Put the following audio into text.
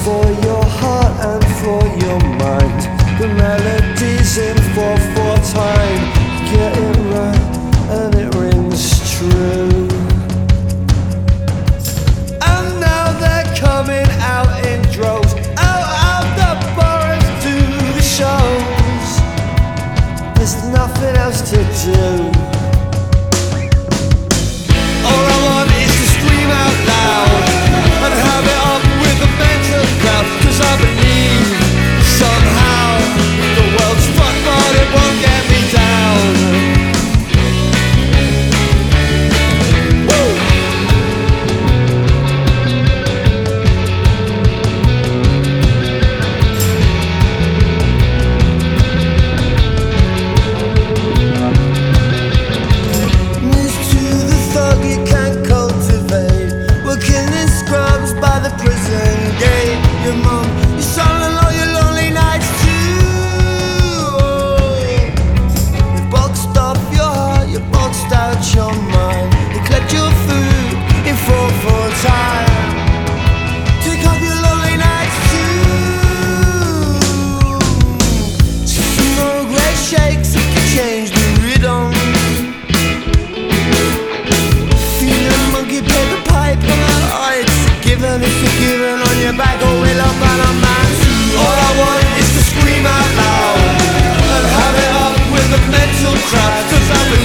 for your heart and for your mind. The melody's in 4/4 time. Get it right and it rings true. And now they're coming out in droves, out of the bars to the shows. There's nothing else to do. All I want is to scream out loud and have it up with the mental crowd. 'Cause I believe somehow the world's fucked, but it won't get me down. Woo! News to the thug you can't cultivate. We're killing scrubs by the prison gate. Your mom, your son, and all your lonely nights too. You boxed off your heart, you boxed out your mind. You collect your food in 4/4 time. Take off your lonely nights too. Small grey shakes if you change the rhythm. Feeling monkey play the pipe on that eye. Given if you're given on your back, or will up and a man. All I want is to scream out loud and have it up with the mental crowd. 'Cause I believe